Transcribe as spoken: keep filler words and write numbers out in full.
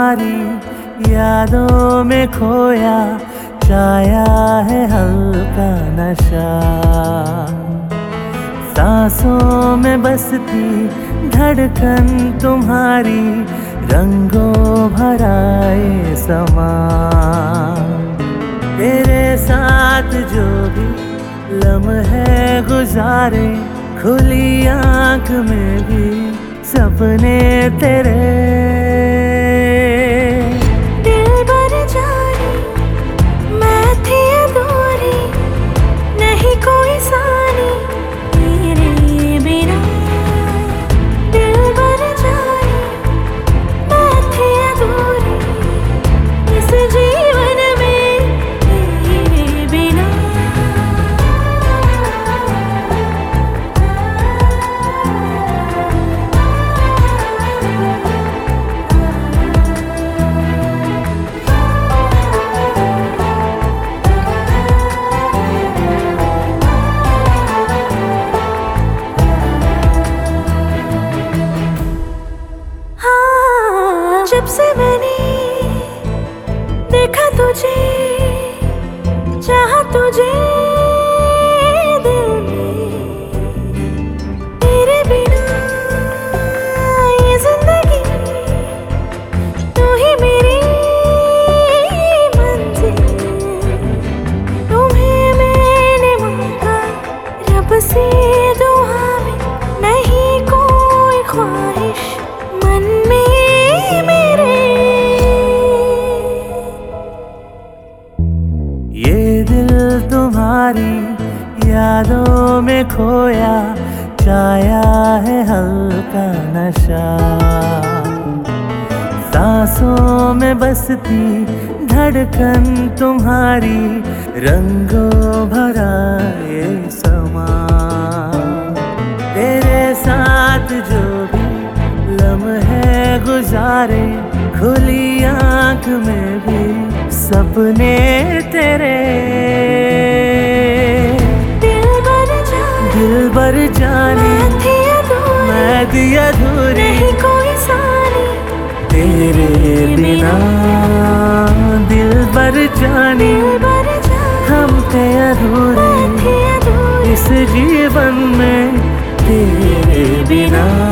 तुम्हारी यादों में खोया, छाया है हल्का नशा। सांसों में बसती धड़कन तुम्हारी, रंगों भरा ये समा। तेरे साथ जो भी लम्हे गुजारे, खुली आंख में भी सपने तेरे। दिल भर जाने मैं थी अधूरी, नहीं कोई सानी तेरे बिना। दिल भर जाने मैं थी अधूरी इस जीवन में तेरे बिना। जब से मैंने देखा तुझे, चाहा तुझे दिल में, तेरे बिना ये जिंदगी, तू ही मेरी मंजिल। तुम्हें मैंने मांगा रब से दुआ में, नहीं कोई ख्वाहिश मन में मेरे। ये दिल तुम्हारी यादों में खोया, छाया है हल्का नशा। सांसों में बसती धड़कन तुम्हारी, रंगों भरा ये समा। तेरे साथ जो भी लम्हे गुजारे, खुली आंख में भी सपने तेरे। दिल भर जाने दिल भर जाने मैं थी अधूरी, मैं थी अधूरी नहीं कोई सानी तेरे बिना। दिल भर जाने दिल भर जाने हम थे अधूरे मैं थी अधूरी इस जीवन में तेरे बिना।